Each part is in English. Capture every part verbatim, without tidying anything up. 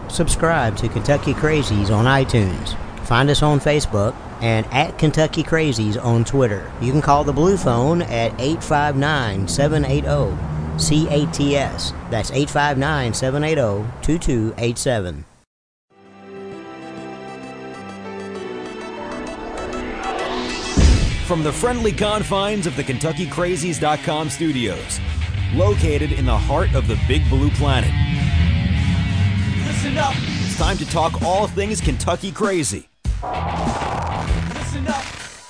Subscribe to Kentucky Crazies on iTunes. Find us on Facebook and at Kentucky Crazies on Twitter. You can call the Blue Phone at eight five nine, seven eight zero, C A T S. That's eight five nine, seven eight zero, two two eight seven. From the friendly confines of the Kentucky Crazies dot com studios, located in the heart of the Big Blue Planet. Listen up! It's time to talk all things Kentucky Crazy. Listen up!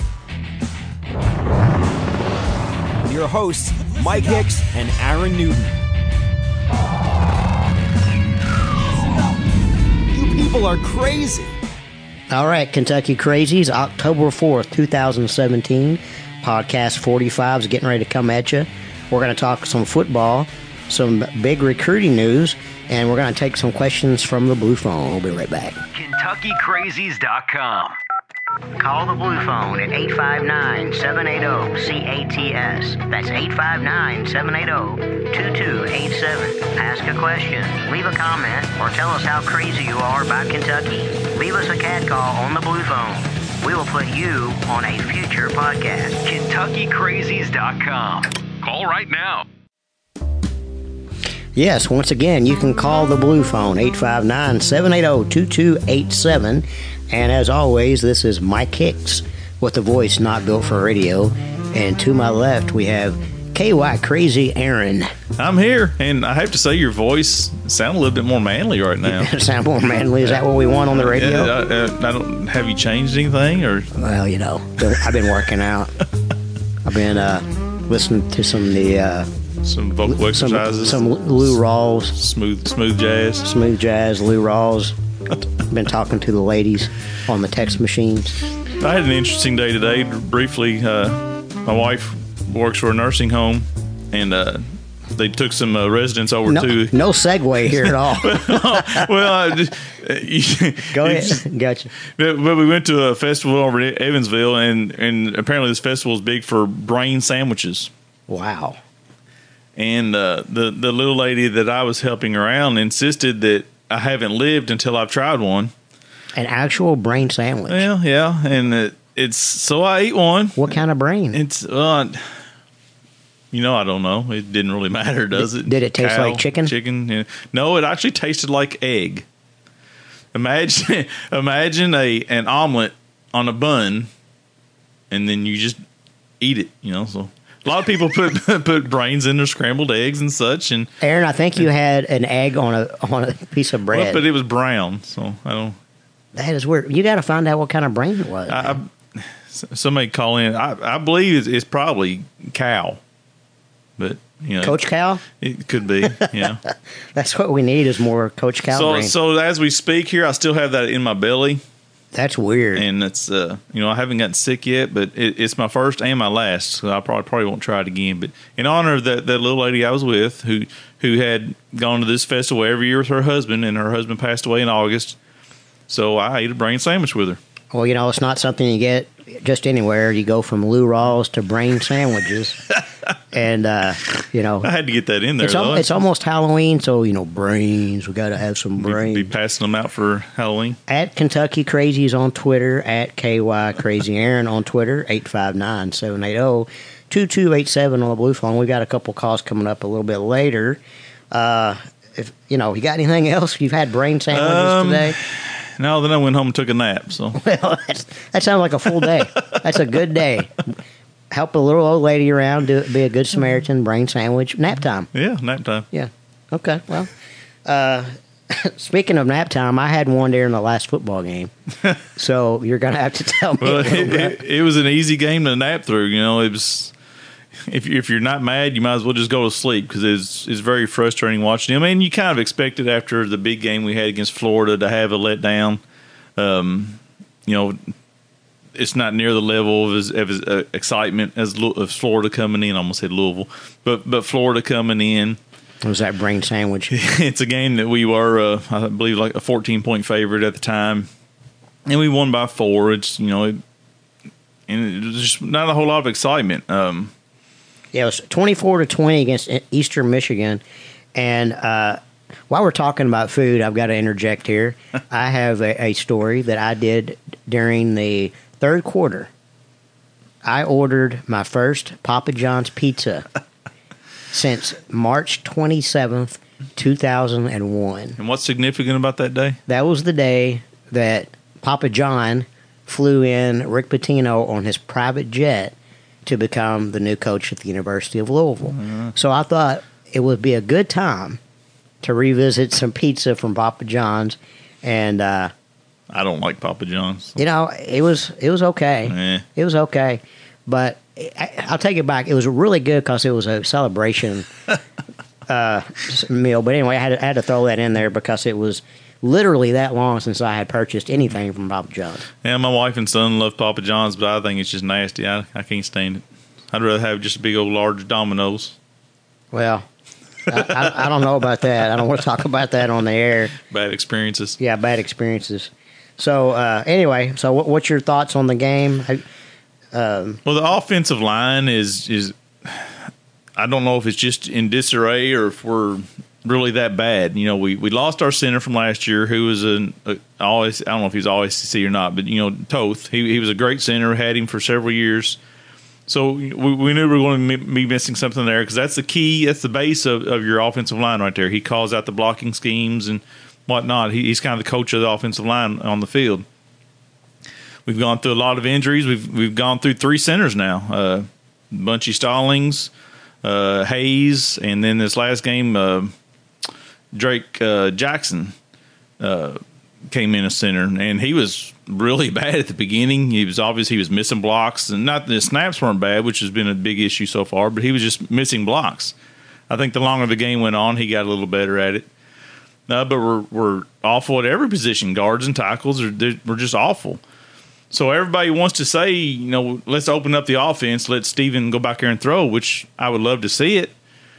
With your hosts, Listen Mike up. Hicks and Aaron Newton. You people are crazy! All right, Kentucky Crazies, October fourth, twenty seventeen. Podcast forty-five is getting ready to come at you. We're going to talk some football, some big recruiting news, and we're going to take some questions from the Blue Phone. We'll be right back. Kentucky Crazies dot com. Call the Blue Phone at eight five nine, seven eight zero, C A T S. That's eight five nine, seven eight zero, two two eight seven. Ask a question, leave a comment, or tell us how crazy you are about Kentucky. Leave us a cat call on the Blue Phone. We will put you on a future podcast. Kentucky Crazies dot com. Call right now. Yes, once again, you can call the Blue Phone, eight five nine, seven eight zero, two two eight seven. And as always, this is Mike Hicks with a voice not built for radio. And to my left, we have K Y Crazy Aaron. I'm here, and I have to say your voice sounds a little bit more manly right now. Sound more manly? Is that what we want on the radio? Yeah, I, I, I don't. Have you changed anything, or? Well, you know, I've been working out. I've been uh, listening to some of the uh, some vocal exercises, some, some Lou Rawls, smooth, smooth jazz, smooth jazz, Lou Rawls. Been talking to the ladies on the text machines. I had an interesting day today. Briefly, uh, my wife works for a nursing home, and uh, they took some uh, residents over no, to. No segue here at all. well, I just, uh, go ahead. Gotcha. But, but we went to a festival over in Evansville, and, and apparently this festival is big for brain sandwiches. Wow. And uh, the the little lady that I was helping around insisted that I haven't lived until I've tried one. An actual brain sandwich. Well, yeah, and it, it's so I ate one. What kind of brain? It's uh, you know, I don't know. It didn't really matter, does it? Did it taste Cow, like chicken? Chicken? Yeah. No, it actually tasted like egg. Imagine, imagine a an omelet on a bun, and then you just eat it. You know, so. A lot of people put put brains in their scrambled eggs and such. And Aaron, I think you had an egg on a on a piece of bread. Well, but it was brown, so I don't. That is weird. You got to find out what kind of brain it was. I, I, somebody call in. I, I believe it's, it's probably cow, but you know, Coach Cow. It could be. Yeah, that's what we need is more Coach Cow. So brain. so as we speak here, I still have that in my belly. That's weird. And it's, uh, you know, I haven't gotten sick yet, but it, it's my first and my last, so I probably probably won't try it again. But in honor of that, that little lady I was with who who had gone to this festival every year with her husband, and her husband passed away in August, so I ate a brain sandwich with her. Well, you know, it's not something you get just anywhere. You go from Lou Rawls to brain sandwiches. And, uh, you know. I had to get that in there, it's, though. Al- it's almost Halloween, so, you know, brains. We got to have some brains. Be, be passing them out for Halloween. At Kentucky Crazies on Twitter, at K Y Crazy Aaron on Twitter, eight five nine, seven eight zero, two two eight seven on the Blue Phone. We got a couple calls coming up a little bit later. Uh, if you know, you got anything else? You've had brain sandwiches um, today? No, then I went home and took a nap. So well, that's, that sounds like a full day. That's a good day. Help a little old lady around, do be a good Samaritan, brain sandwich, nap time. Yeah, nap time. Yeah. Okay. Well, uh, speaking of nap time, I had one during the last football game, so you're gonna have to tell me. Well, a little it, bit. it, it was an easy game to nap through. You know, it was. If if you're not mad, you might as well just go to sleep because it's it's very frustrating watching them. I mean, you kind of expected after the big game we had against Florida to have a letdown. Um, you know, it's not near the level of his, of his uh, excitement as, as Florida coming in. I almost said Louisville, but but Florida coming in. What was that brain sandwich? It's a game that we were, uh, I believe, like a fourteen point favorite at the time, and we won by four. It's you know, it, and it was just not a whole lot of excitement. Um, Yeah, it was twenty-four to twenty against Eastern Michigan, and uh, while we're talking about food, I've got to interject here. I have a, a story that I did during the third quarter. I ordered my first Papa John's pizza since March twenty-seventh, two thousand one. And what's significant about that day? That was the day that Papa John flew in Rick Pitino on his private jet to become the new coach at the University of Louisville. Mm-hmm. So I thought it would be a good time to revisit some pizza from Papa John's, and uh, I don't like Papa John's. You know, it was it was okay. Eh. It was okay, but I, I'll take it back. It was really good because it was a celebration uh, meal. But anyway, I had, to, I had to throw that in there because it was literally that long since I had purchased anything from Papa John's. Yeah, my wife and son love Papa John's, but I think it's just nasty. I, I can't stand it. I'd rather have just a big old large Domino's. Well, I, I, I don't know about that. I don't want to talk about that on the air. Bad experiences. Yeah, bad experiences. So uh, anyway, so what, what's your thoughts on the game? Um, well, the offensive line is is I don't know if it's just in disarray or if we're really that bad. You know, we, we lost our center from last year, who was an a, always I don't know if he's always C C or not, but you know, Toth. He he was a great center. Had him for several years. So we, we knew we were going to be missing something there because that's the key. That's the base of, of your offensive line right there. He calls out the blocking schemes and whatnot. He, he's kind of the coach of the offensive line on the field. We've gone through a lot of injuries. We've we've gone through three centers now. Uh, Bunchy Stallings, uh, Hayes, and then this last game, uh, Drake uh, Jackson uh, came in a center, and he was really bad at the beginning. He was obvious he was missing blocks, and not the snaps weren't bad, which has been a big issue so far, but he was just missing blocks. I think the longer the game went on, he got a little better at it. Uh, but we're we're awful at every position. Guards and tackles are we're just awful. So everybody wants to say, you know, let's open up the offense, let Steven go back there and throw, which I would love to see it.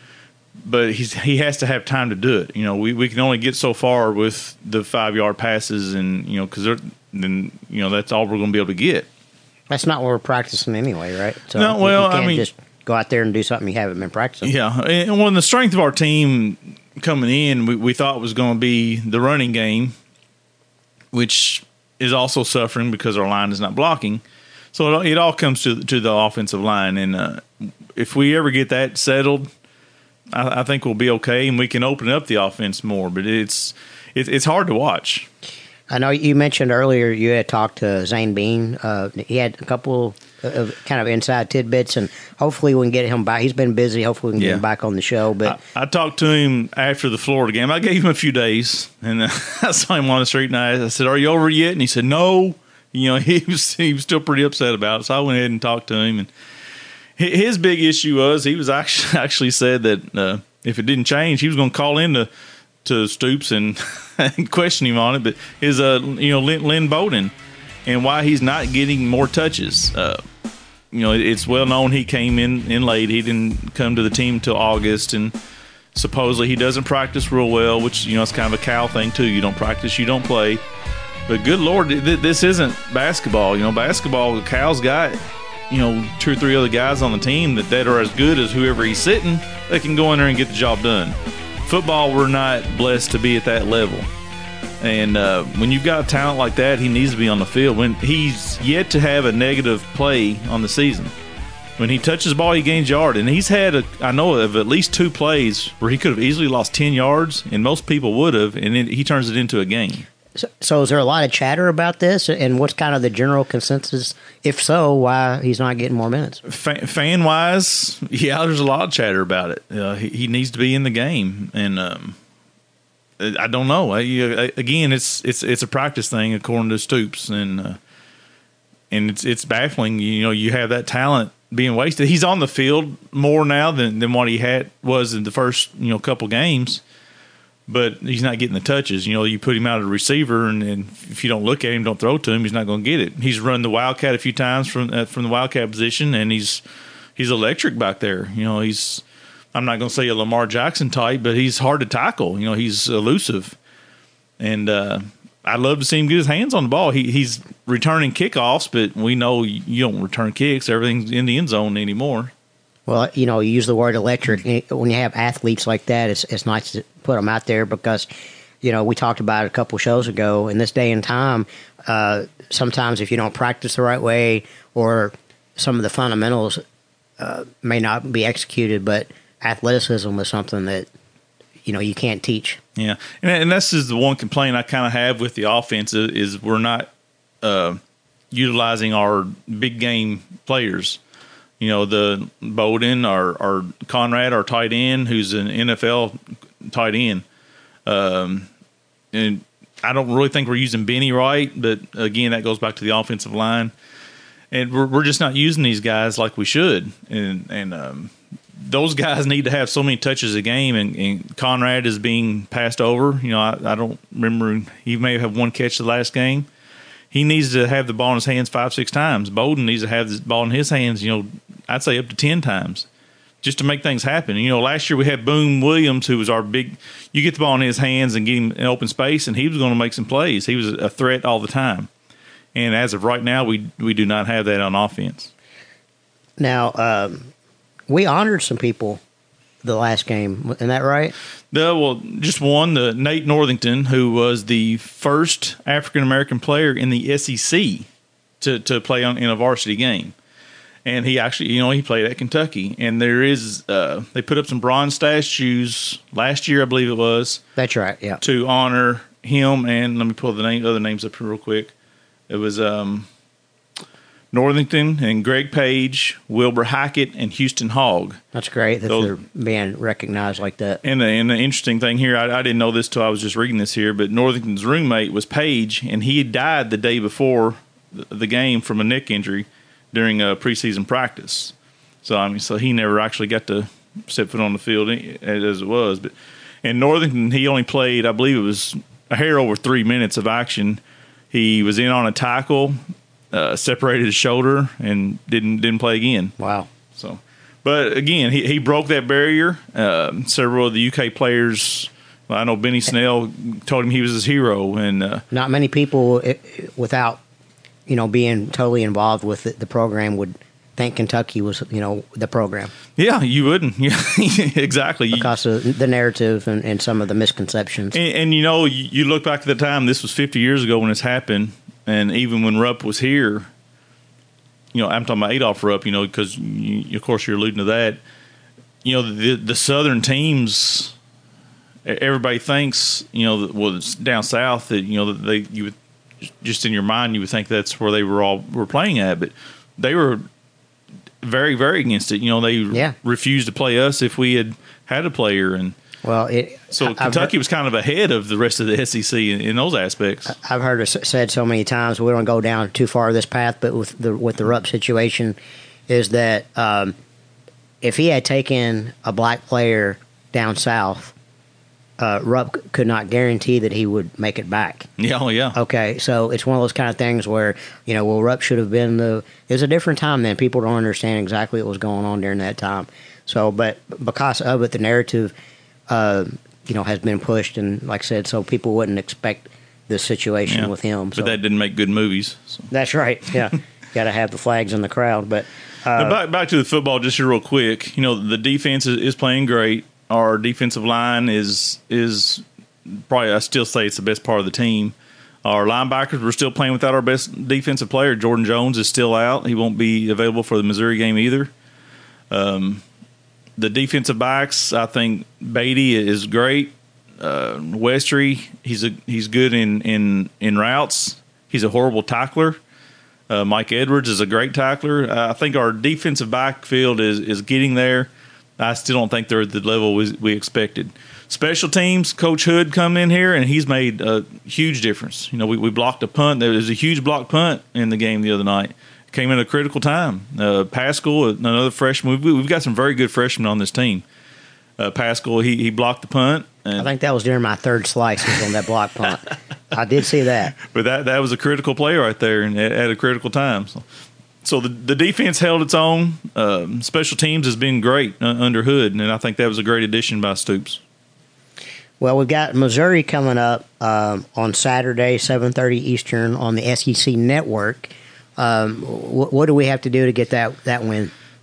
But he's he has to have time to do it. You know, we, we can only get so far with the five yard passes, and you know, because then you know that's all we're going to be able to get. That's not what we're practicing anyway, right? So no, well, you can't I mean, just go out there and do something you haven't been practicing. Yeah, and well, the strength of our team coming in, we, we thought was going to be the running game, which is also suffering because our line is not blocking. So it, it all comes to to the offensive line, and uh, if we ever get that settled, I, I think we'll be okay, and we can open up the offense more. But it's it, it's hard to watch. I know you mentioned earlier you had talked to Zane Bean. Uh, he had a couple of kind of inside tidbits, and hopefully we can get him back. He's been busy. Hopefully we can yeah. get him back on the show. But I, I talked to him after the Florida game. I gave him a few days, and uh, I saw him on the street, and I, I said, "Are you over yet?" And he said, "No." You know, he was he was still pretty upset about it. So I went ahead and talked to him, and his big issue was he was actually actually said that uh, if it didn't change, he was going to call in to to Stoops and, and question him on it. But his uh you know Lynn, Lynn Bowden and why he's not getting more touches. Uh, you know, it's well known he came in in late. He didn't come to the team until August, and supposedly he doesn't practice real well, which you know it's kind of a Cal thing too. You don't practice, you don't play. But good Lord, this isn't basketball. You know, basketball, Cal's got, you know, two or three other guys on the team that, that are as good as whoever he's sitting. They can go in there and get the job done. Football, we're not blessed to be at that level. And uh, when you've got talent like that, he needs to be on the field. When he's yet to have a negative play on the season. When he touches the ball, he gains yard. And he's had, a, I know of at least two plays where he could have easily lost ten yards, and most people would have, and then he turns it into a game. So, so is there a lot of chatter about this, and what's kind of the general consensus? If so, why he's not getting more minutes? Fan, fan wise, yeah, there's a lot of chatter about it. Uh, he, he needs to be in the game, and um, I don't know. I, again, it's it's it's a practice thing, according to Stoops, and uh, and it's it's baffling. You know, you have that talent being wasted. He's on the field more now than, than what he had was in the first you know couple games. But he's not getting the touches. You know, you put him out as a receiver, and, and if you don't look at him, don't throw to him, he's not going to get it. He's run the Wildcat a few times from uh, from the Wildcat position, and he's he's electric back there. You know, he's I'm not going to say a Lamar Jackson type, but he's hard to tackle. You know, he's elusive, and uh, I'd love to see him get his hands on the ball. He he's returning kickoffs, but we know you don't return kicks. Everything's in the end zone anymore. Well, you know, you use the word electric. When you have athletes like that, it's it's nice to put them out there because, you know, we talked about it a couple shows ago. In this day and time, uh, sometimes if you don't practice the right way or some of the fundamentals uh, may not be executed, but athleticism is something that, you know, you can't teach. Yeah, and, and this is the one complaint I kind of have with the offense is, is we're not uh, utilizing our big game players. You know, the Bowden or, or Conrad, our tight end, who's an N F L tight end. Um, and I don't really think we're using Benny right, but again, that goes back to the offensive line. And we're, we're just not using these guys like we should. And, and um, those guys need to have so many touches a game, and, and Conrad is being passed over. You know, I, I don't remember. He may have one catch the last game. He needs to have the ball in his hands five, six times. Bowden needs to have the ball in his hands, you know, I'd say up to ten times just to make things happen. You know, last year we had Boone Williams, who was our big – you get the ball in his hands and get him in open space, and he was going to make some plays. He was a threat all the time. And as of right now, we we do not have that on offense. Now, um, we honored some people the last game. Isn't that right? No, well, just one, the Nate Northington, who was the first African-American player in the S E C to, to play on, in a varsity game. And he actually, you know, he played at Kentucky. And there is, uh, they put up some bronze statues last year, I believe it was. That's right, yeah. To honor him. And let me pull the name, other names up here real quick. It was um, Northington and Greg Page, Wilbur Hackett, and Houston Hogg. That's great that Those, they're being recognized like that. And the, and the interesting thing here, I, I didn't know this till I was just reading this here, but Northington's roommate was Page, and he had died the day before the, the game from a neck injury during a preseason practice. So I mean, so he never actually got to set foot on the field as it was. But and Northington, he only played, I believe it was a hair over three minutes of action. He was in on a tackle, uh, separated his shoulder, and didn't didn't play again. Wow. So, but again, he, he broke that barrier. Uh, several of the U K players, well, I know Benny Snell told him he was his hero, and uh, not many people, it, without you know being totally involved with the, the program, would think Kentucky was you know the program. Yeah, you wouldn't. Yeah, exactly. Because of the narrative and, and some of the misconceptions. And, and you know, you, you look back at the time. This was fifty years ago when this happened, and even when Rupp was here, you know, I'm talking about Adolph Rupp. You know, because of course you're alluding to that. You know, the the Southern teams. Everybody thinks, you know, that, well, it's down south that you know that they you would just in your mind you would think that's where they were all were playing at, but they were very, very against it. You know, they yeah. refused to play us if we had had a player, and well, it, so I've Kentucky heard, was kind of ahead of the rest of the S E C in, in those aspects. I've heard it said so many times. We don't go down too far this path, but with the with the Rupp situation, is that um, if he had taken a black player down south, uh, Rupp could not guarantee that he would make it back. Yeah, oh yeah. Okay, so it's one of those kind of things where, you know, well, Rupp should have been the – it was a different time then. People don't understand exactly what was going on during that time. So, but because of it, the narrative, uh, you know, has been pushed. And like I said, so people wouldn't expect this situation yeah. with him. So. But that didn't make good movies. So. That's right, yeah. Got to have the flags in the crowd. But uh, back, back to the football just here real quick. You know, the defense is, is playing great. Our defensive line is is probably, I still say it's the best part of the team. Our linebackers, we're still playing without our best defensive player. Jordan Jones is still out. He won't be available for the Missouri game either. Um, the defensive backs, I think Beatty is great. Uh, Westry, he's a he's good in, in, in routes. He's a horrible tackler. Uh, Mike Edwards is a great tackler. Uh, I think our defensive backfield is, is getting there. I still don't think they're at the level we, we expected. Special teams, Coach Hood come in here, and he's made a huge difference. You know, we, we blocked a punt. There was a huge block punt in the game the other night. Came in a critical time. Uh, Pascal, another freshman. We've, we've got some very good freshmen on this team. Uh, Pascal, he, he blocked the punt. And, I think that was during my third slice was on that block punt. I did see that. But that that was a critical play right there and at, at a critical time. So, so the, the defense held its own. Um, special teams has been great uh, under Hood, and I think that was a great addition by Stoops. Well, we've got Missouri coming up um, on Saturday, seven thirty Eastern on the S E C Network. Um, wh- what do we have to do to get that, that win?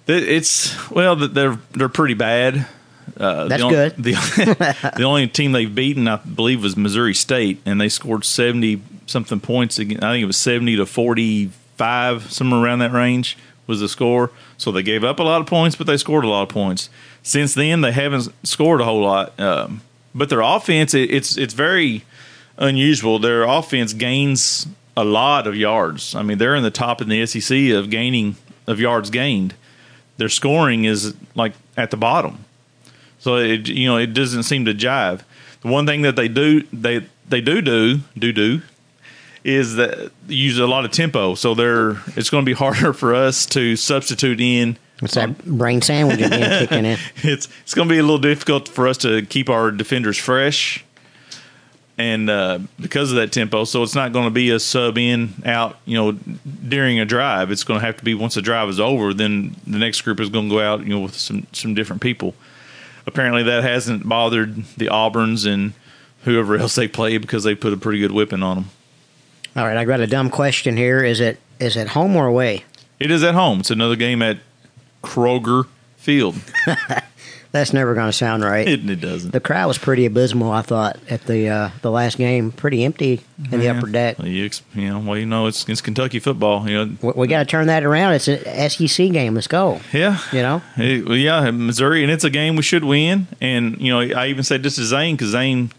It's well, they're they're pretty bad. Uh, That's the only, good. The, the only team they've beaten, I believe, was Missouri State, and they scored seventy something points. Again. I think it was seventy to forty-five, somewhere around that range was the score. So they gave up a lot of points, but they scored a lot of points. Since then, they haven't scored a whole lot. Um, but their offense, it, it's it's very unusual. Their offense gains a lot of yards. I mean, they're in the top in the S E C of gaining of yards gained. Their scoring is like at the bottom. So it you know it doesn't seem to jive. The one thing that they do they they do do do do is that use a lot of tempo. So they're it's going to be harder for us to substitute in. What's that brain sandwich again kicking in? It's it's going to be a little difficult for us to keep our defenders fresh, and uh, because of that tempo, so it's not going to be a sub in out. You know, during a drive, it's going to have to be once the drive is over. Then the next group is going to go out. You know, with some some different people. Apparently, that hasn't bothered the Auburns and whoever else they play because they put a pretty good whipping on them. All right, I got a dumb question here. Is it is it home or away? It is at home. It's another game at Kroger Field. That's never going to sound right. It, it doesn't. The crowd was pretty abysmal, I thought, at the uh, the last game. Pretty empty in the Yeah. upper deck. Well, you, ex- you know, well, you know, it's it's Kentucky football. You know, We, we got to turn that around. It's an S E C game. Let's go. yeah, You know? It- well, yeah, Missouri, and it's a game we should win. And you know, I even said this to Zane because Zane,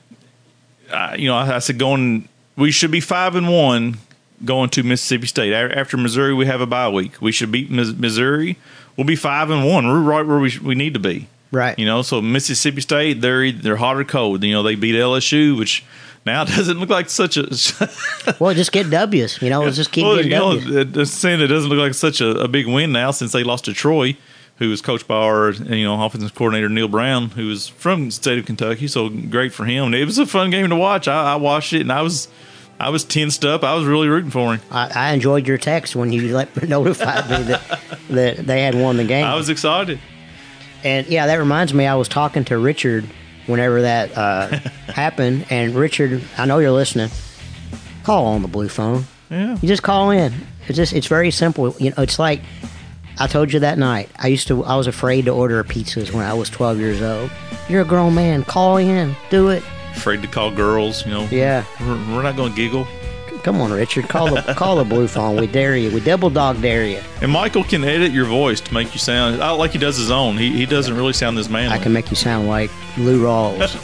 uh, you know, I, I said going, we should be five and one going to Mississippi State. A- After Missouri, we have a bye week. We should beat Mis- Missouri. We'll be five and one. We're right where we sh- we need to be. Right. You know, so Mississippi State, they're either- they're hot or cold. You know, they beat L S U, which now doesn't look like such a. Well, just get W's. You know, let's just keep well, getting you know, W's. it- it's saying it doesn't look like such a, a big win now since they lost to Troy, who was coached by our you know offensive coordinator Neil Brown, who was from the state of Kentucky. So great for him. It was a fun game to watch. I, I watched it and I was I was tensed up. I was really rooting for him. I, I enjoyed your text when you let, notified me that, that they had won the game. I was excited. And yeah, that reminds me, I was talking to Richard whenever that uh, happened. And Richard, I know you're listening. Call on the blue phone. Yeah. You just call in. It's just it's very simple. You know, it's like I told you that night. I used to I was afraid to order pizzas when I was twelve years old. You're a grown man. Call in. Do it. Afraid to call girls. You know. Yeah. We're, we're not going to giggle. Come on, Richard. Call the call the blue phone. We dare you. We double dog dare you. And Michael can edit your voice to make you sound I like he does his own. He he doesn't really sound this manly. I can make you sound like Lou Rawls.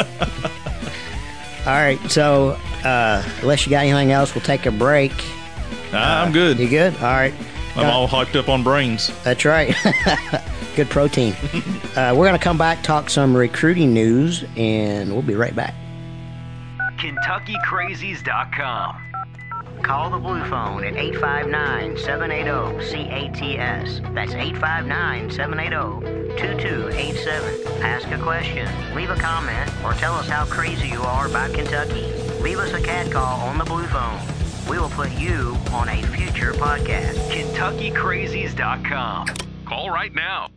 All right, so uh, unless you got anything else, we'll take a break. Nah, I'm good. You good? All right. I'm all hyped up on brains. That's right. Good protein. uh, we're going to come back, talk some recruiting news, and we'll be right back. Kentucky Crazies dot com. Call the blue phone at eight five nine, seven eight zero, C A T S. That's eight five nine, seven eight zero, two two eight seven. Ask a question, leave a comment, or tell us how crazy you are about Kentucky. Leave us a cat call on the blue phone. We will put you on a future podcast. Kentucky Crazies dot com. Call right now.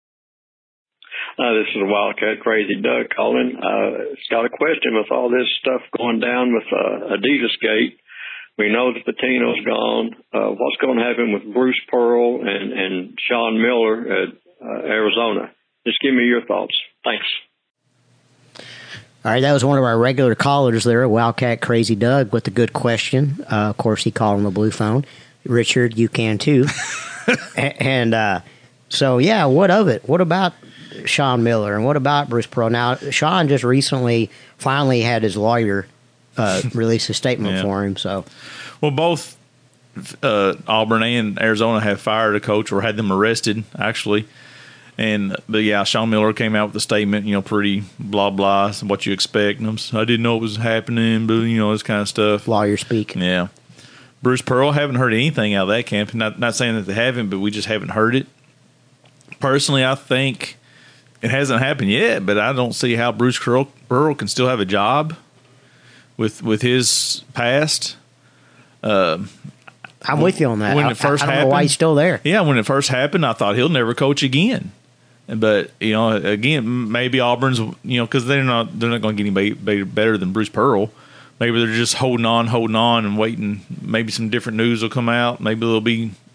Uh, this is a Wildcat Crazy Doug calling. Uh, it's got a question with all this stuff going down with uh, Adidas Gate. We know that Pitino's gone. Uh, what's going to happen with Bruce Pearl and, and Sean Miller at uh, Arizona? Just give me your thoughts. Thanks. All right, that was one of our regular callers there, Wildcat Crazy Doug, with a good question. Uh, of course, he called on the blue phone. Richard, you can too. and uh, so, yeah, what of it? What about Sean Miller and what about Bruce Pearl? Now, Sean just recently finally had his lawyer uh, release a statement Yeah. for him. So, Well, both uh, Auburn and Arizona have fired a coach or had them arrested, actually. And but yeah, Sean Miller came out with a statement, you know, pretty blah blah, what you expect. And I'm, s- I didn't know it was happening, but you know, this kind of stuff. lawyer speak. Yeah, Bruce Pearl, haven't heard anything out of that camp. Not not saying that they haven't, but we just haven't heard it. Personally, I think it hasn't happened yet, but I don't see how Bruce Pearl, Pearl can still have a job with with his past. Uh, I'm with you on that. When I, it first I, I don't happened, know why he's still there. Yeah, when it first happened, I thought he'll never coach again. But you know, again, maybe Auburn's, you know, because they're not they're not going to get anybody better than Bruce Pearl. Maybe they're just holding on, holding on, and waiting. Maybe some different news will come out. Maybe there'll be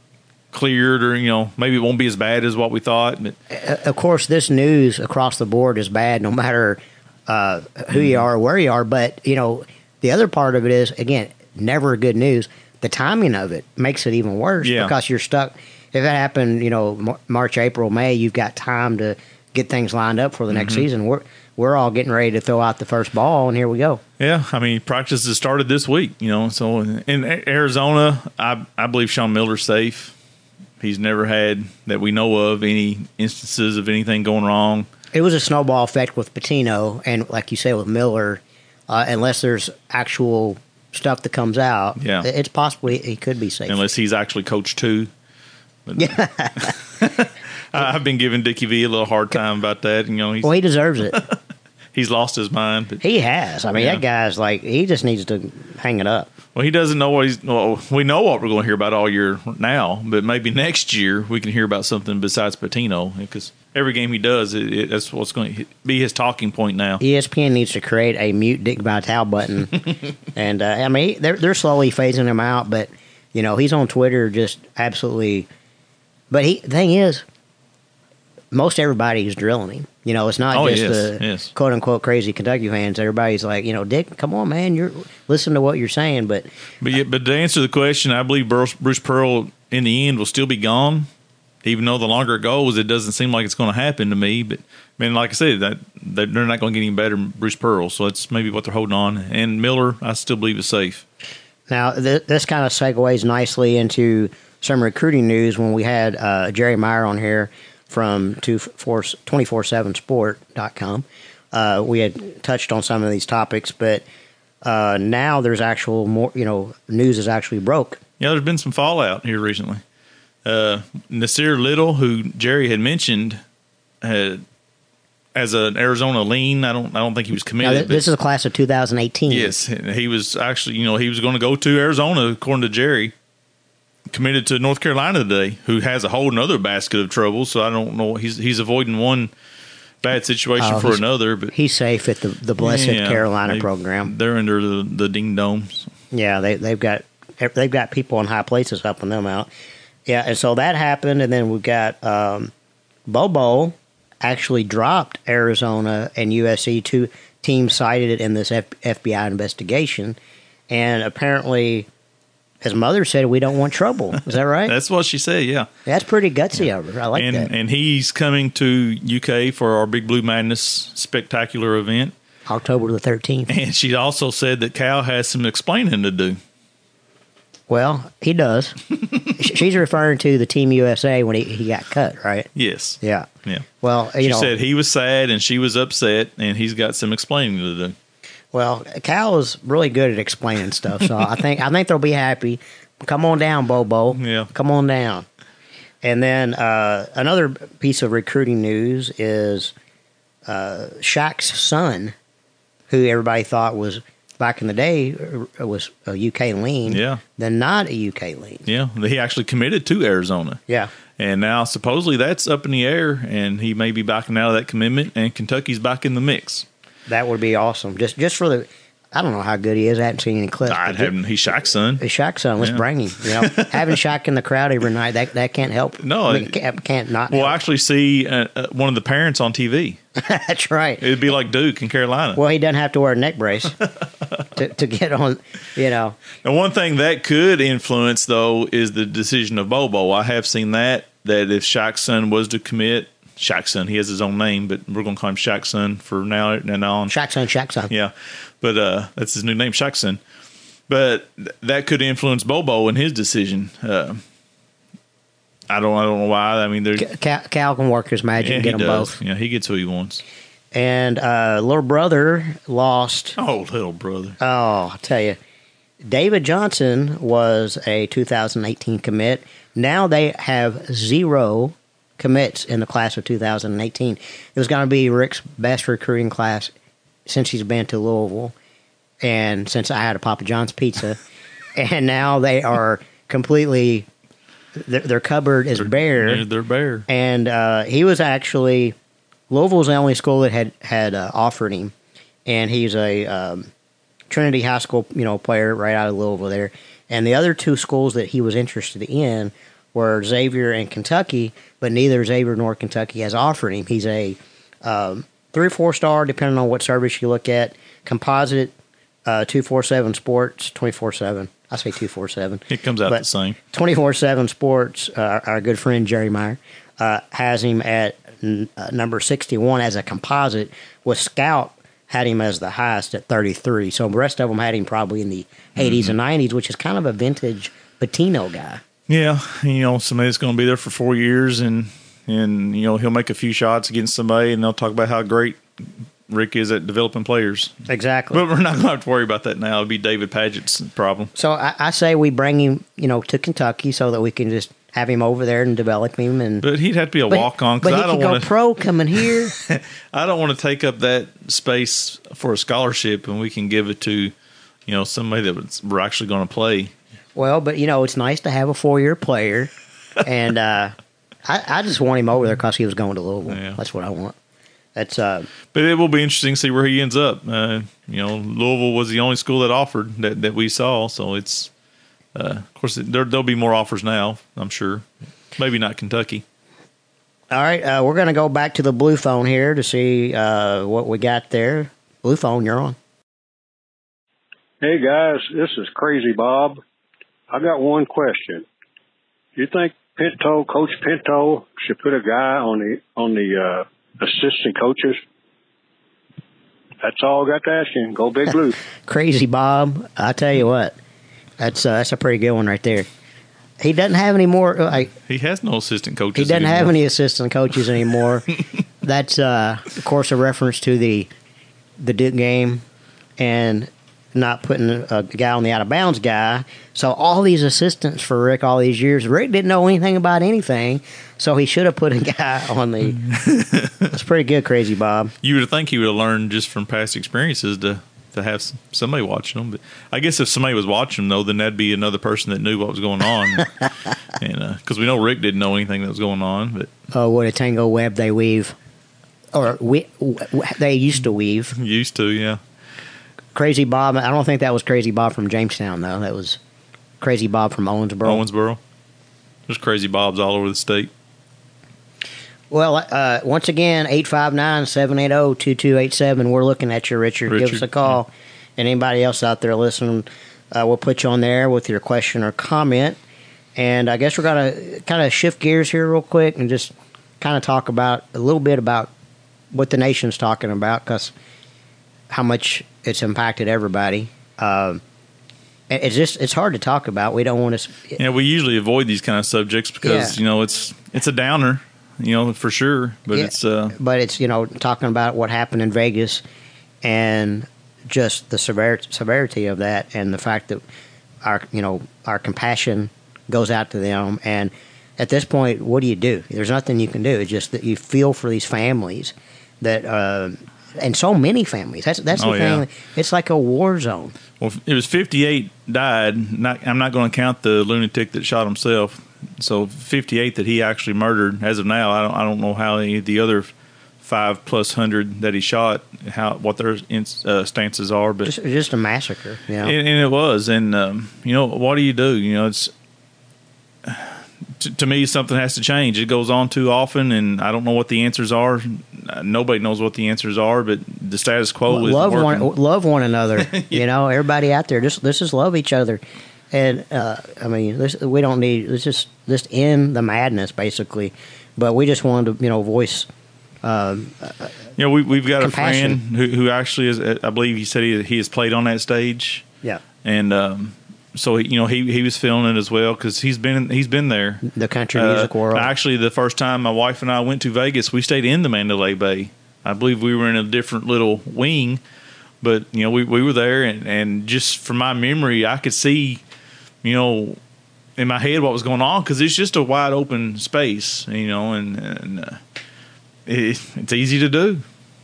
cleared, or you know, maybe it won't be as bad as what we thought. But Of course, this news across the board is bad, no matter uh, who you are or where you are. But you know, the other part of it is, again, never good news. The timing of it makes it even worse Yeah. because you're stuck. If that happened, you know, Mar- March, April, May, you've got time to get things lined up for the next Mm-hmm. season. We're we're all getting ready to throw out the first ball, and here we go. yeah, I mean, practices started this week. You know, so in Arizona, I I believe Sean Miller's safe. He's never had, that we know of, any instances of anything going wrong. It was a snowball effect with Patino, and like you say, with Miller. Uh, unless there's actual stuff that comes out, Yeah. it's possibly he could be safe. Unless he's actually coach two. But Yeah. I- I've been giving Dickie V a little hard time about that. You know, he's, Well, he deserves it. he's lost his mind. But, He has. I mean, Yeah. that guy's like, he just needs to hang it up. well, he doesn't know what he's. Well, we know what we're going to hear about all year now, but maybe next year we can hear about something besides Patino, because every game he does, it, it, that's what's going to be his talking point now. E S P N needs to create a mute Dick Vitale button. and, uh, I mean, they're, they're slowly phasing him out, but, you know, he's on Twitter just absolutely. But he, the thing is, most everybody is drilling him. You know, it's not Oh, just yes, the yes. quote unquote crazy Kentucky fans. Everybody's like, you know, Dick, come on, man, you're listen to what you're saying. But But yeah, but to answer the question, I believe Bruce, Bruce Pearl in the end will still be gone. Even though the longer it goes, it doesn't seem like it's going to happen to me. But I mean, like I said, that they're not going to get any better than Bruce Pearl, so that's maybe what they're holding on. And Miller, I still believe is safe. now th- this kind of segues nicely into some recruiting news when we had uh, Jerry Meyer on here from twenty-four seven sport dot com. Uh, we had touched on some of these topics, but uh, now there's actual more, you know, news is actually broke. Yeah, there's been some fallout here recently. Uh, Nasir Little, who Jerry had mentioned, had, as an Arizona lean, I don't, I don't think he was Now, committed. th- this is a class of two thousand eighteen. Yes, he was actually, you know, he was going to go to Arizona, according to Jerry. Committed to North Carolina today, who has a whole nother basket of trouble. So I don't know. He's he's avoiding one bad situation Oh, for he's- another. But He's safe at the, the Blessed yeah, Carolina they- program. They're under the the ding domes. Yeah, they they've got they've got people in high places helping them out. Yeah, and so that happened, and then we got um, Bobo actually dropped Arizona and U S C. Two teams cited it in this F- FBI investigation, and apparently his mother said we don't want trouble. Is that right? That's what she said. Yeah, That's pretty gutsy of her. I like and that. and he's coming to U K for our Big Blue Madness spectacular event. October the thirteenth. And she also said that Cal has some explaining to do. Well, he does. She's referring to the Team U S A when he, he got cut, right? Yes. Yeah. Yeah. Well, you She know, said he was sad and she was upset, and he's got some explaining to do. well, Cal is really good at explaining stuff, so I think I think they'll be happy. Come on down, Bobo. Yeah. Come on down. And then uh, another piece of recruiting news is uh, Shaq's son, who everybody thought was back in the day uh, was a U K lean. Yeah. Then not a U K lean. Yeah, he actually committed to Arizona. Yeah. And now supposedly that's up in the air, and he may be backing out of that commitment, and Kentucky's back in the mix. That would be awesome. Just just for the, I don't know how good he is. I haven't seen any clips. I'd but have him. He's Shaq's son. It's Shaq's son. Let's Yeah. bring him. You know, having Shaq in the crowd every night that that can't help. No, I mean, it- can't, can't not. We'll help. actually see uh, uh, one of the parents on T V. That's right. It'd be like Duke in Carolina. Well, he doesn't have to wear a neck brace to to get on. You know, And one thing that could influence, though, is the decision of Bobo. I have seen that, that if Shaq's son was to commit, Shaq's son, he has his own name, but we're going to call him Shaq's son for now and on. Shaq's son, Shaq's son. Yeah, but uh, that's his new name, Shaq's son. But th- that could influence Bobo in his decision. Uh, I don't, I don't know why. I mean, there's Cal, Cal can work his magic yeah, and he get them does. both. Yeah, he gets who he wants. And uh, little brother lost. Oh, little brother. Oh, I'll tell you. David Johnson was a two thousand eighteen commit. Now they have zero commits in the class of two thousand eighteen. It was going to be Rick's best recruiting class since he's been to Louisville and since I had a Papa John's pizza. And now they are completely, their, their cupboard is bare. They're, they're bare. And uh, he was actually, Louisville was the only school that had, had uh, offered him. And he's a um, Trinity High School, you know, player right out of Louisville there. And the other two schools that he was interested in where Xavier and Kentucky, but neither Xavier nor Kentucky has offered him. He's a um, three or four star, depending on what service you look at. Composite, uh, two forty-seven Sports, twenty-four seven. I say two forty-seven. It comes out but the same. twenty-four seven Sports, uh, our good friend Jerry Meyer, uh, has him at n- uh, number sixty-one as a composite, with Scout had him as the highest at thirty-three. So the rest of them had him probably in the eighties mm-hmm. and nineties, which is kind of a vintage Patino guy. Yeah, you know, somebody that's going to be there for four years, and, and, you know, he'll make a few shots against somebody, and they'll talk about how great Rick is at developing players. Exactly. But we're not going to have to worry about that now. It'll be David Padgett's problem. So I, I say we bring him, you know, to Kentucky so that we can just have him over there and develop him. And But he'd have to be a but, walk-on. But I he don't could go wanna, pro coming here. I don't want to take up that space for a scholarship, and we can give it to, you know, somebody that we're actually going to play. Well, but, you know, it's nice to have a four-year player. And uh, I, I just want him over there because he was going to Louisville. Yeah. That's what I want. That's, uh, but it will be interesting to see where he ends up. Uh, you know, Louisville was the only school that offered that, that we saw. So it's, uh, of course, there, there'll be more offers now, I'm sure. Maybe not Kentucky. All right. Uh, we're going to go back to the Blue Phone here to see uh, what we got there. Blue Phone, you're on. Hey, guys. This is Crazy Bob. I got one question. Do you think Pinto, Coach Pinto, should put a guy on the on the uh, assistant coaches? That's all I got to ask you. Go Big Blue. Crazy Bob. I tell you what, that's uh, that's a pretty good one right there. He doesn't have any more. Like, he has no assistant coaches. He doesn't anymore. have any assistant coaches anymore. That's uh, of course a reference to the the Duke game and not putting a guy on the out of bounds guy. So all these assistants for Rick all these years, Rick didn't know anything about anything, so he should have put a guy on the. That's pretty good, Crazy Bob. You would think he would have learned just from past experiences to to have somebody watching them. But I guess if somebody was watching them, though, then that'd be another person that knew what was going on. And because uh, we know Rick didn't know anything that was going on. But oh, what a tango web they weave, or we, they used to weave. Used to, yeah. Crazy Bob. I don't think that was Crazy Bob from Jamestown, though. That was Crazy Bob from Owensboro. Owensboro. There's Crazy Bobs all over the state. Well, uh, once again, eight five nine, seven eight zero, two two eight seven. We're looking at you, Richard. Richard. Give us a call. Yeah. And anybody else out there listening, uh, we'll put you on there with your question or comment. And I guess we're going to kind of shift gears here real quick and just kind of talk about a little bit about what the nation's talking about, because how much it's impacted everybody. Um, it's just it's hard to talk about. We don't want to. Yeah, we usually avoid these kind of subjects because yeah. you know it's it's a downer, you know, for sure. But yeah, it's uh, but it's you know talking about what happened in Vegas and just the sever- severity of that, and the fact that our you know our compassion goes out to them. And at this point, what do you do? There's nothing you can do. It's just that you feel for these families that. Uh, And so many families. That's that's the oh, thing. Yeah. It's like a war zone. Well, it was fifty-eight died. Not, I'm not going to count the lunatic that shot himself. So fifty-eight that he actually murdered. As of now, I don't I don't know how any of the other five plus hundred that he shot, how what their uh, stances are. But just, just a massacre. Yeah, and, and it was. And um, you know, what do you do? You know, it's. To, to me, something has to change. It goes on too often, and I don't know what the answers are. Nobody knows what the ansers are, but the status quo is love working. one, love one another. yeah. You know, everybody out there, just let's just love each other. And uh, I mean, this, we don't need. Let's just just end the madness, basically. But we just wanted to, you know, voice. Um, you know, we we've got compassion. a friend who who actually is. I believe he said he he has played on that stage. Yeah, and. Um, So you know he he was feeling it as well because he's been he's been there. The country music uh, world. Actually, the first time my wife and I went to Vegas, we stayed in the Mandalay Bay. I believe we were in a different little wing, but you know we, we were there, and, and just from my memory, I could see, you know, in my head what was going on because it's just a wide open space, you know, and, and uh, it, it's easy to do.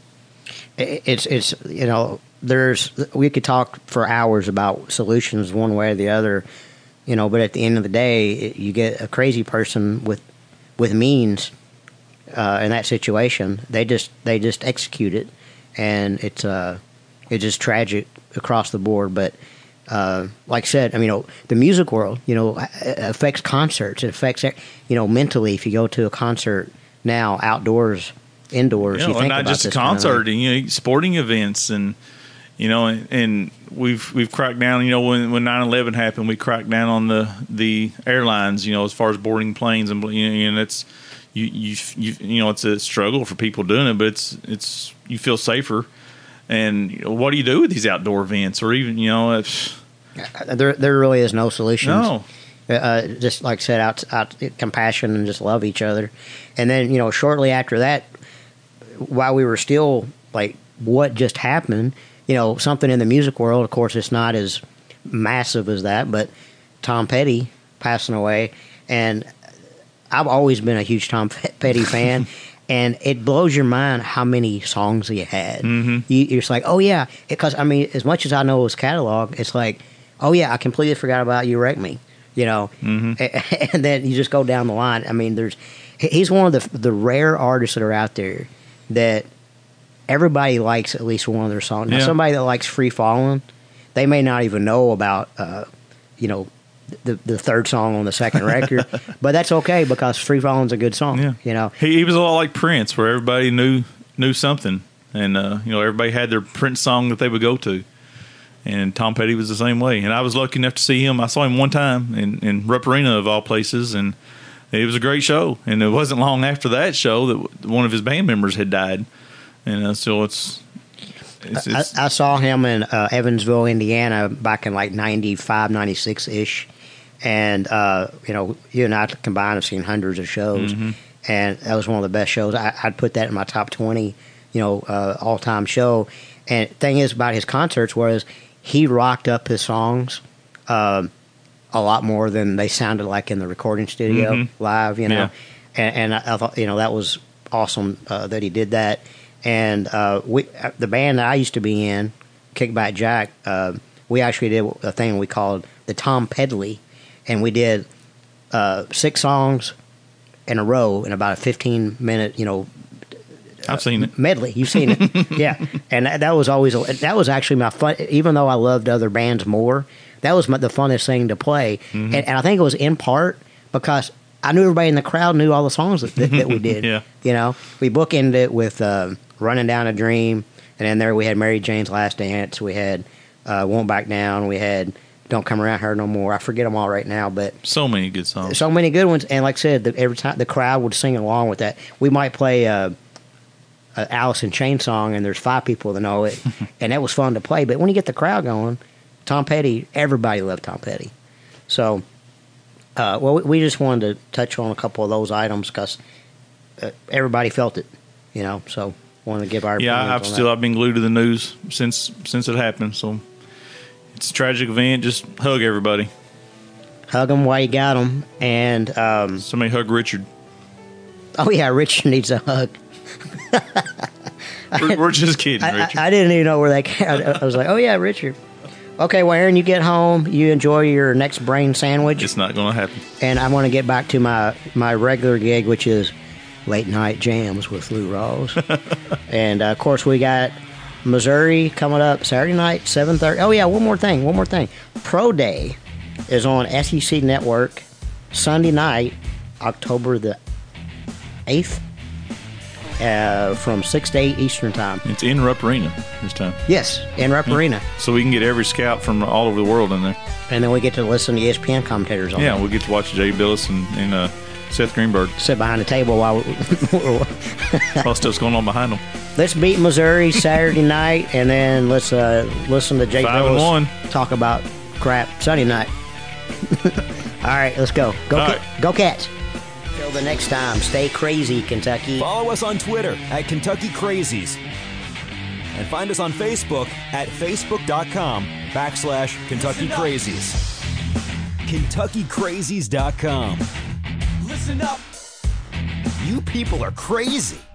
It's it's you know. There's we could talk for hours about solutions one way or the other, you know. But at the end of the day, it, you get a crazy person with with means uh, in that situation. They just they just execute it, and it's uh it's just tragic across the board. But uh, like I said, I mean, you know, the music world, you know, affects concerts. It affects, you know, mentally. If you go to a concert now, outdoors, indoors, you, know, you think not about just a this kind of concert, thing. you know, sporting events, and you know, and, and we've we've cracked down. You know, when when nine eleven happened, we cracked down on the the airlines. You know, as far as boarding planes, and you know, and it's you you you you know, it's a struggle for people doing it, but it's it's you feel safer. And you know, what do you do with these outdoor events, or even you know, if there there really is no solution. No. Uh, just like I said, out, out compassion and just love each other. And then, you know, shortly after that, while we were still like, what just happened? You know, something in the music world. Of course, it's not as massive as that, but Tom Petty passing away, and I've always been a huge Tom Petty fan. And it blows your mind how many songs he had. Mm-hmm. You, you're just like, oh yeah, because I mean, as much as I know his catalog, it's like, oh yeah, I completely forgot about You Wreck Me. You know, mm-hmm. and then you just go down the line. I mean, there's he's one of the the rare artists that are out there that everybody likes at least one of their songs. Now, yeah. somebody that likes Free Fallin', they may not even know about, uh, you know, the the third song on the second record, but that's okay because Free Fallin's a good song. Yeah. You know, he, he was a lot like Prince, where everybody knew knew something, and uh, you know, everybody had their Prince song that they would go to. And Tom Petty was the same way. And I was lucky enough to see him. I saw him one time in, in Rupp Arena, of all places, and it was a great show. And it wasn't long after that show that one of his band members had died. And uh, so it's... it's, it's I, I saw him in uh, Evansville, Indiana, back in like ninety-five, ninety-six-ish. And, uh, you know, you and I combined have seen hundreds of shows. Mm-hmm. And that was one of the best shows. I, I'd put that in my top twenty, you know, uh, all-time show. And the thing is about his concerts was... he rocked up his songs um, a lot more than they sounded like in the recording studio mm-hmm. live, you know. Yeah. And, and I, I thought, you know, that was awesome uh, that he did that. And uh, we, the band that I used to be in, Kickback Jack, uh, we actually did a thing we called the Tom Pedley, and we did uh, six songs in a row in about a fifteen minute, you know. I've seen it. Medley. You've seen it. Yeah. And that, that was always, a, that was actually my fun, even though I loved other bands more, that was my, the funnest thing to play. Mm-hmm. And, and I think it was in part because I knew everybody in the crowd knew all the songs that, that, that we did. Yeah. You know, we bookended it with uh, Running Down a Dream, and then there we had Mary Jane's Last Dance, we had uh, Won't Back Down, we had Don't Come Around Her No More. I forget them all right now, but so many good songs. So many good ones. And like I said, the, every time the crowd would sing along with that. We might play uh, an Alice in Chains song, and there's five people that know it, and that was fun to play. But when you get the crowd going, Tom Petty, everybody loved Tom Petty. So, uh, well, we just wanted to touch on a couple of those items because uh, everybody felt it, you know. So, wanted to give our yeah. opinions I've on still that. I've been glued to the news since since it happened. So, it's a tragic event. Just hug everybody. Hug them while you got them, and um, somebody hug Richard. Oh yeah, Richard needs a hug. we're, we're just kidding, I, Richard. I, I didn't even know where that came. I, I was like, oh yeah, Richard. Okay, well, Aaron, you get home, you enjoy your next brain sandwich. It's not going to happen. And I want to get back to my, my regular gig, which is Late Night Jams with Lou Rawls. And, uh, of course, we got Missouri coming up Saturday night, seven thirty. Oh, yeah, one more thing, one more thing. Pro Day is on S E C Network Sunday night, October the eighth. Uh, from six to eight Eastern Time. It's in Rupp Arena this time. Yes, in Rupp yeah. Arena. So we can get every scout from all over the world in there. And then we get to listen to E S P N commentators on Yeah, it. we'll get to watch Jay Billis and, and uh, Seth Greenberg. Sit behind the table while we, while stuff's going on behind them. Let's beat Missouri Saturday night, and then let's uh, listen to Jay Five Billis and one. talk about crap Sunday night. All right, let's go. Go, All ca- right. go Cats. Till the next time, stay crazy, Kentucky. Follow us on Twitter at Kentucky Crazies. And find us on Facebook at facebook.com backslash Kentucky Crazies. Kentucky Crazies dot com. Listen up. You people are crazy.